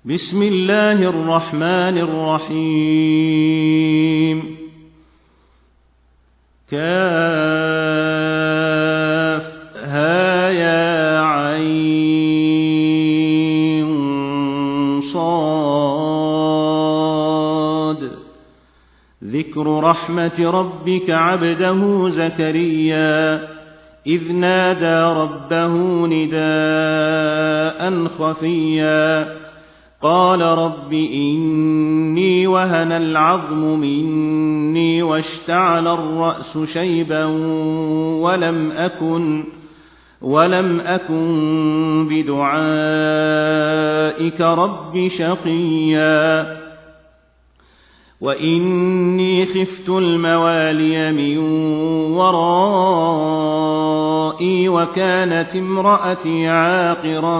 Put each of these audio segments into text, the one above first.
بسم الله الرحمن الرحيم كافها يا عين صاد ذكر رحمة ربك عبده زكريا إذ نادى ربه نداء خفيا قال رب إني وهن العظم مني واشتعل الرأس شيبا ولم أكن بدعائك رب شقيا وإني خفت الموالي من ورائي وكانت امرأتي عاقرا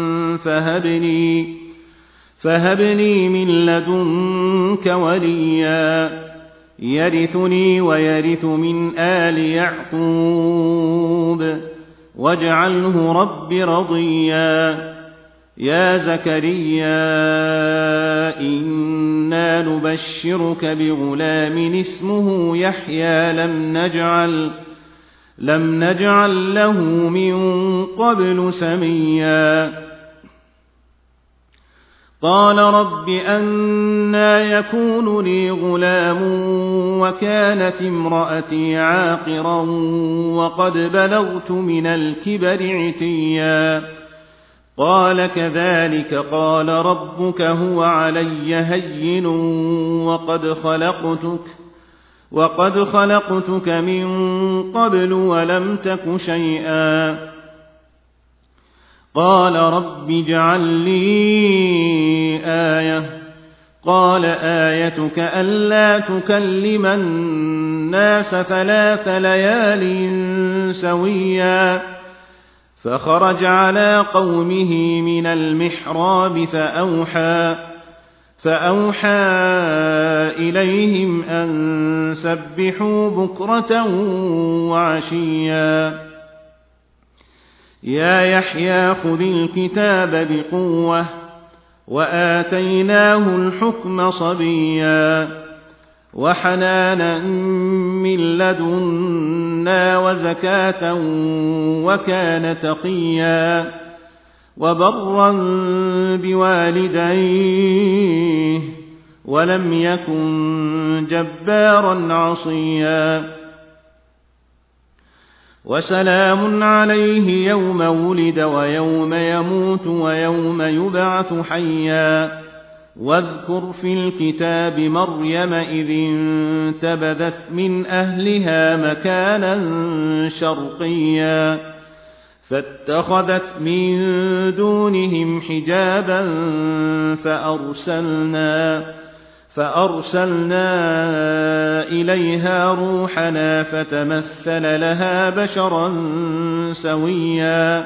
فهب لي من لدنك وليا يرثني ويرث من آل يعقوب واجعله رب رضيا يا زكريا إنا نبشرك بغلام اسمه يحيى لم نجعل له من قبل سميا قال رب أنى يكون لي غلام وكانت امرأتي عاقرا وقد بلغت من الكبر عتيا قال كذلك قال ربك هو علي هين وقد خلقتك من قبل ولم تك شيئا قال رب اجعل لي آية قال آيتك ألا تكلم الناس 3 ليال سويا فخرج على قومه من المحراب فأوحى إليهم أن سبحوا بكرة وعشيا يا يحيى خذ الكتاب بقوة وآتيناه الحكم صبيا وحنانا من لدنا وزكاة وكان تقيا وبرا بوالديه ولم يكن جبارا عصيا وسلام عليه يوم ولد ويوم يموت ويوم يبعث حيا واذكر في الكتاب مريم إذ انتبذت من أهلها مكانا شرقيا فاتخذت من دونهم حجابا فأرسلنا إليها روحنا فتمثل لها بشرا سويا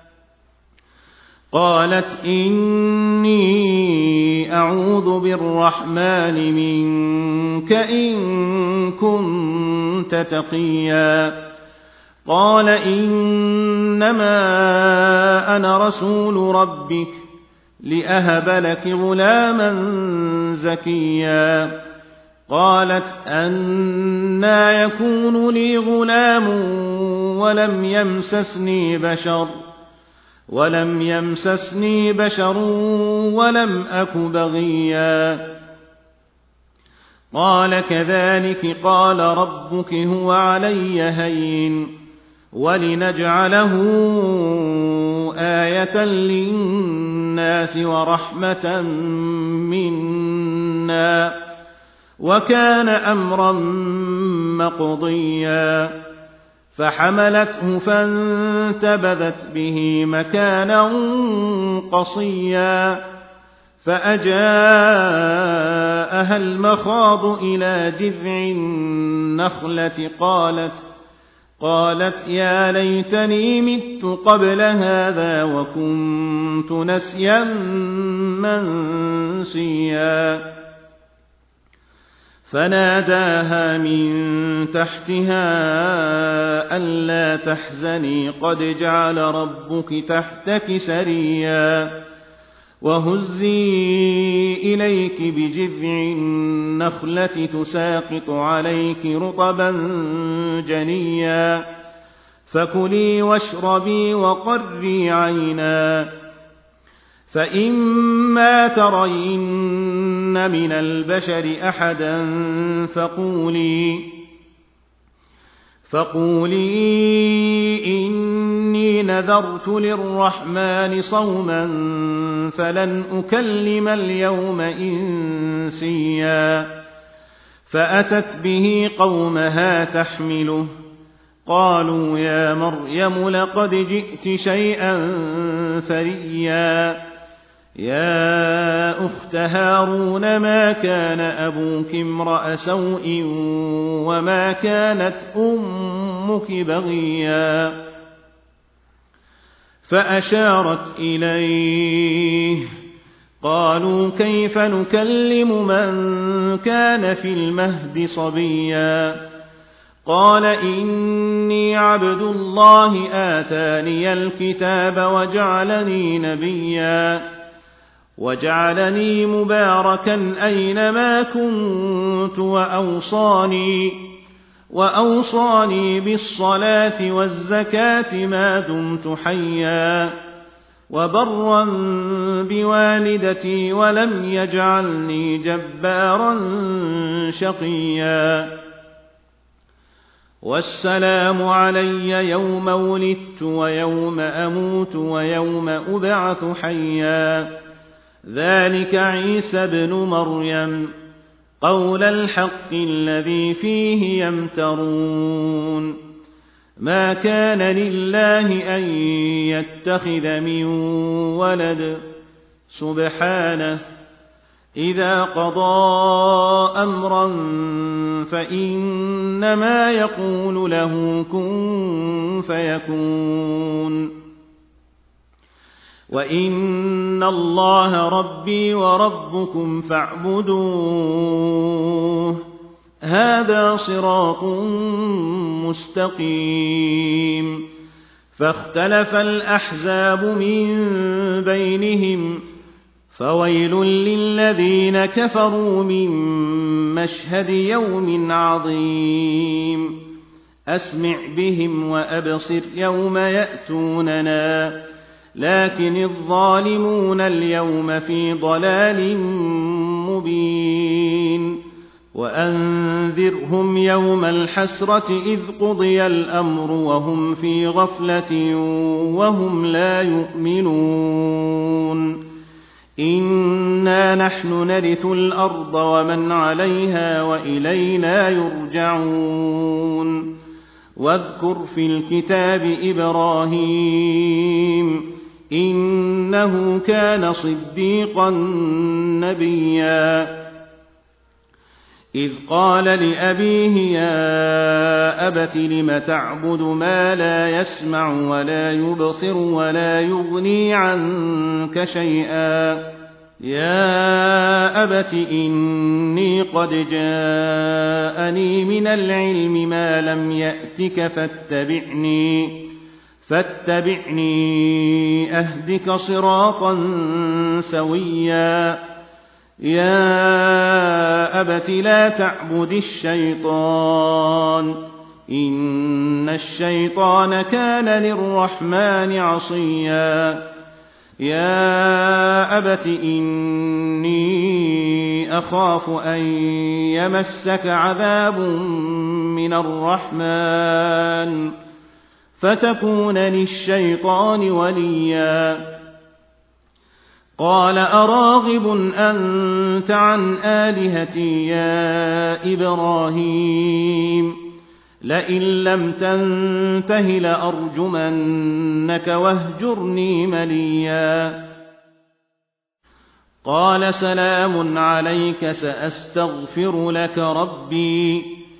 قالت إني أعوذ بالرحمن منك إن كنت تقيا قال إنما أنا رسول ربك لأهب لك غلاما زكيا قالت أنى يكون لي غلام ولم يمسسني بشر ولم أك بغيا قال كذلك قال ربك هو علي هين ولنجعله آية للناس ورحمة منا وكان أمرا مقضيا فحملته فانتبذت به مكانا قصيا فأجاءها المخاض إلى جذع النخلة قالت يا ليتني مت قبل هذا وكنت نسيا منسيا فناداها من تحتها ألا تحزني قد جعل ربك تحتك سريا وهزي إليك بجذع النخلة تساقط عليك رطبا جنيا فكلي واشربي وقري عينا فإما ترين من البشر أحدا فقولي إني نذرت للرحمن صوما فلن أكلم اليوم إنسيا فأتت به قومها تحمله قالوا يا مريم لقد جئت شيئا فريا يا أخت هارون ما كان أبوك امرأ سوء وما كانت أمك بغيا فأشارت إليه قالوا كيف نكلم من كان في المهد صبيا قال إني عبد الله آتاني الكتاب وجعلني نبيا وجعلني مباركا أينما كنت وأوصاني بالصلاة والزكاة ما دمت حيا وبرا بوالدتي ولم يجعلني جبارا شقيا والسلام علي يوم ولدت ويوم أموت ويوم أبعث حيا ذلك عيسى بن مريم قول الحق الذي فيه يمترون ما كان لله أن يتخذ من ولد سبحانه إذا قضى أمرا فإنما يقول له كن فيكون وإن الله ربي وربكم فاعبدوه هذا صراط مستقيم فاختلف الأحزاب من بينهم فويل للذين كفروا من مشهد يوم عظيم أسمع بهم وأبصر يوم يأتوننا لكن الظالمون اليوم في ضلال مبين وأنذرهم يوم الحسرة إذ قضي الأمر وهم في غفلة وهم لا يؤمنون إنا نحن نرث الأرض ومن عليها وإلينا يرجعون واذكر في الكتاب إبراهيم إنه كان صديقا نبيا إذ قال لأبيه يا أبت لم تعبد ما لا يسمع ولا يبصر ولا يغني عنك شيئا يا أبت إني قد جاءني من العلم ما لم يأتك فاتبعني أهدك صراطا سويا يا أبت لا تعبد الشيطان إن الشيطان كان للرحمن عصيا يا أبت إني أخاف أن يمسك عذاب من الرحمن فتكون للشيطان وليا قال أراغب أنت عن آلهتي يا إبراهيم لئن لم تنته لأرجمنك واهجرني مليا قال سلام عليك سأستغفر لك ربي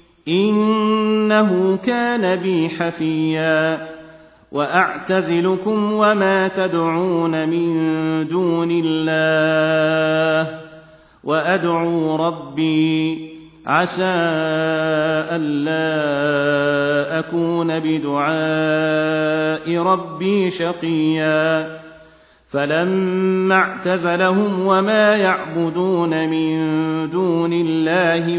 إنه كان بي حفيا وأعتزلكم وما تدعون من دون الله وأدعو ربي عسى ألا أكون بدعاء ربي شقيا فلما اعتزلهم وما يعبدون من دون الله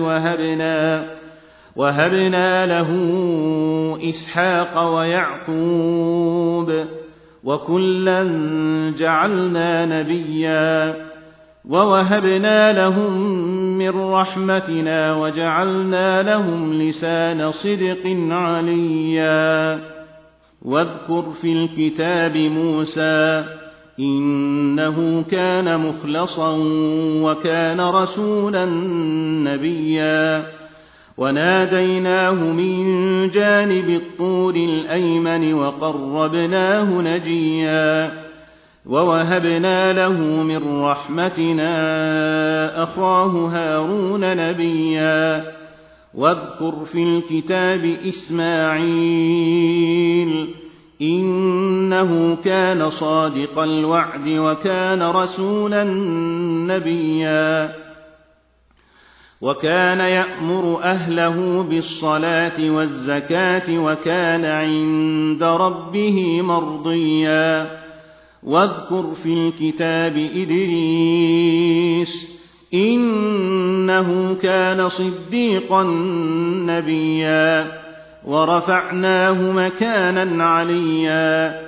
وهبنا له إسحاق ويعقوب وكلا جعلنا نبيا ووهبنا لهم من رحمتنا وجعلنا لهم لسان صدق عليا. واذكر في الكتاب موسى إنه كان مخلصا وكان رسولا نبيا وناديناه من جانب الطور الأيمن وقربناه نجيا ووهبنا له من رحمتنا أخاه هارون نبيا. واذكر في الكتاب إسماعيل إنه كان صادق الوعد وكان رسولا نبيا وكان يأمر أهله بالصلاة والزكاة وكان عند ربه مرضيا. واذكر في الكتاب إدريس إنه كان صديقا نبيا ورفعناه مكانا عليا.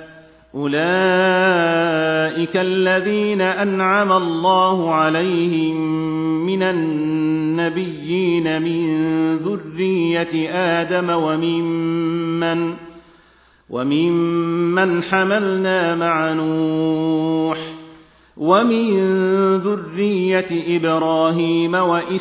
أولئك الذين أنعم الله عليهم من النبيين من ذرية آدم وممن حملنا مع نوح ومن ذرية إبراهيم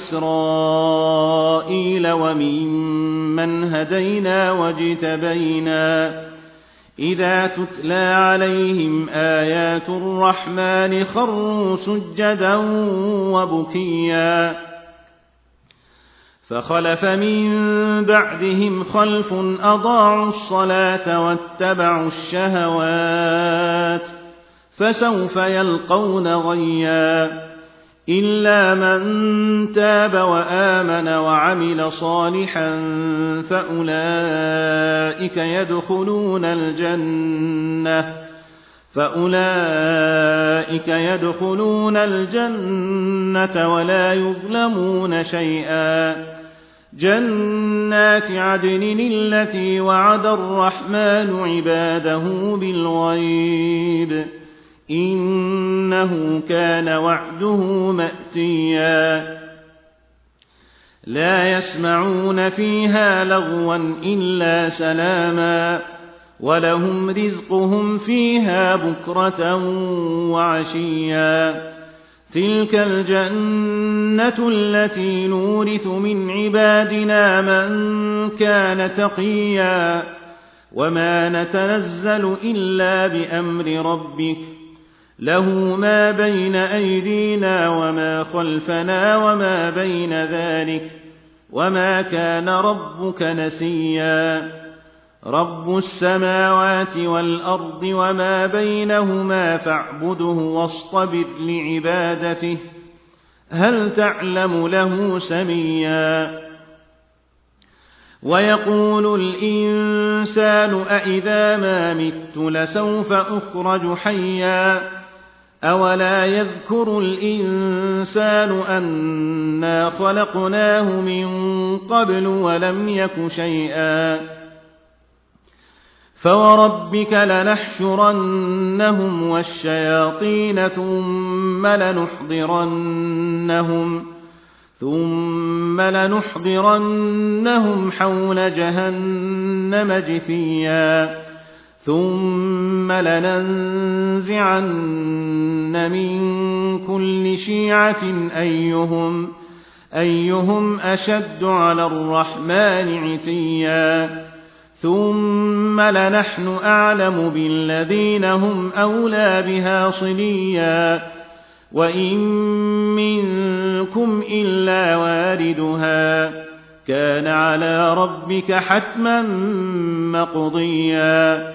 وإسرائيل وممن هدينا واجتبينا إذا تتلى عليهم آيات الرحمن خروا سجدا وبكيا. فخلف من بعدهم خلف أضاعوا الصلاة واتبعوا الشهوات فسوف يلقون غيا إلا من تاب وآمن وعمل صالحا فأولئك يدخلون الجنة ولا يظلمون شيئا. جنات عدن التي وعد الرحمن عباده بالغيب إنه كان وعده مأتيا. لا يسمعون فيها لغوا إلا سلاما ولهم رزقهم فيها بكرة وعشيا. تلك الجنة التي نورث من عبادنا من كان تقيا وما نتنزل إلا بأمر ربك له ما بين أيدينا وما خلفنا وما بين ذلك وما كان ربك نسيا. رب السماوات والأرض وما بينهما فاعبده واصطبر لعبادته هل تعلم له سميا. ويقول الإنسان أإذا ما مت لسوف أخرج حيا أولا يذكر الإنسان أنا خلقناه من قبل ولم يك شيئا. فوربك لنحشرنهم والشياطين ثم لنحضرنهم حول جهنم جثيا ثم لننزعن من كل شيعة أيهم أشد على الرحمن عتيا ثم لنحن أعلم بالذين هم أولى بها صليا وإن منكم إلا واردها كان على ربك حتما مقضيا.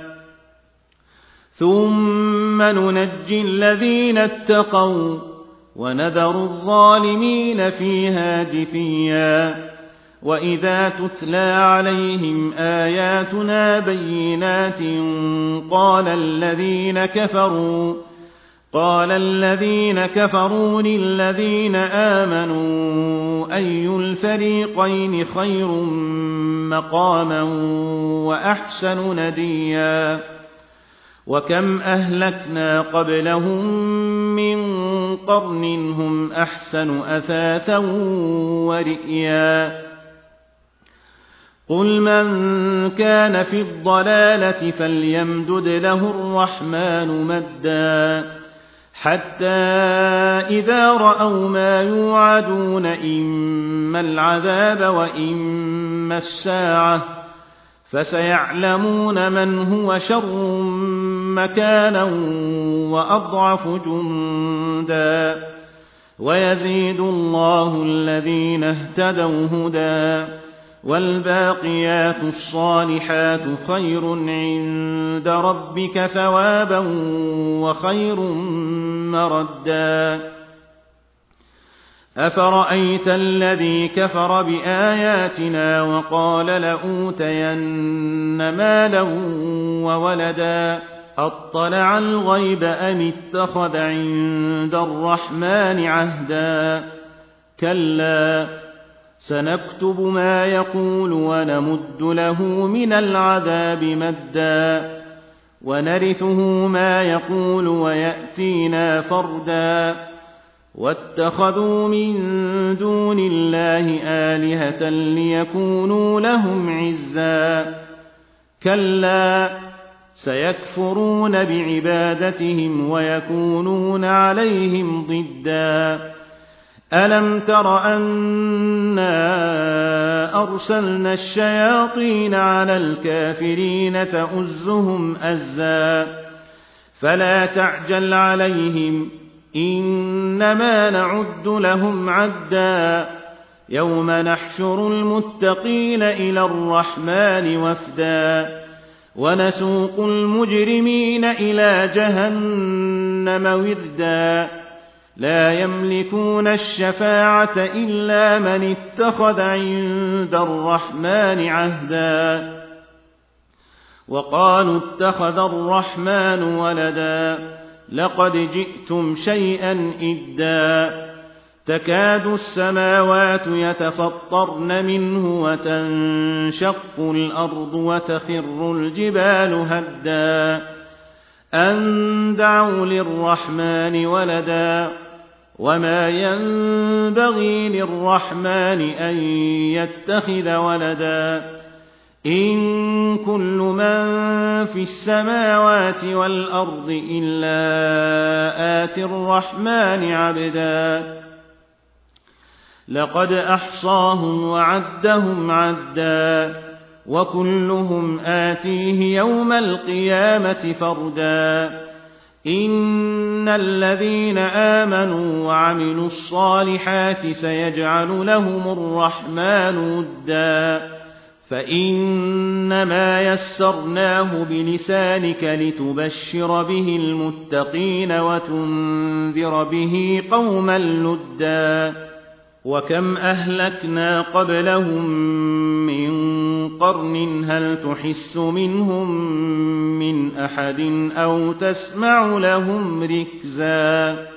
ثم ننجي الذين اتقوا ونذر الظالمين فيها جثيا. وإذا تتلى عليهم آياتنا بينات قال قال الذين كفروا للذين آمنوا أي الفريقين خير مقاما وأحسن نديا وكم أهلكنا قبلهم من قرن هم أحسن أثاثا ورئيا قل من كان في الضلالة فليمدد له الرحمن مدا حتى إذا رأوا ما يوعدون إما العذاب وإما الساعة فسيعلمون من هو شر مكانا وأضعف جندا ويزيد الله الذين اهتدوا هدى والباقيات الصالحات خير عند ربك ثوابا وخير مردا أفرأيت الذي كفر بآياتنا وقال لأوتين مالا وولدا أطلع الغيب أم اتخذ عند الرحمن عهدا كلا سنكتب ما يقول ونمد له من العذاب مدا ونرثه ما يقول ويأتينا فردا واتخذوا من دون الله آلهة ليكونوا لهم عزا كلا سيكفرون بعبادتهم ويكونون عليهم ضدا ألم تر أنا أرسلنا الشياطين على الكافرين تؤزهم أزا فلا تعجل عليهم إنما نعد لهم عدا يوم نحشر المتقين إلى الرحمن وفدا ونسوق المجرمين إلى جهنم وردا لا يملكون الشفاعة إلا من اتخذ عند الرحمن عهدا وقالوا اتخذ الرحمن ولدا لقد جئتم شيئا إدا تكاد السماوات يتفطرن منه وتنشق الأرض وتخر الجبال هدا أن دعوا للرحمن ولدا وما ينبغي للرحمن أن يتخذ ولدا إن كل من في السماوات والأرض إلا آتي الرحمن عبدا لقد أحصاهم وعدهم عدا وكلهم آتيه يوم القيامة فردا إن الذين آمنوا وعملوا الصالحات سيجعل لهم الرحمن ودا فإنما يسرناه بلسانك لتبشر به المتقين وتنذر به قوما لدا وكم أهلكنا قبلهم من قرن هل تحس منهم من أحد أو تسمع لهم ركزا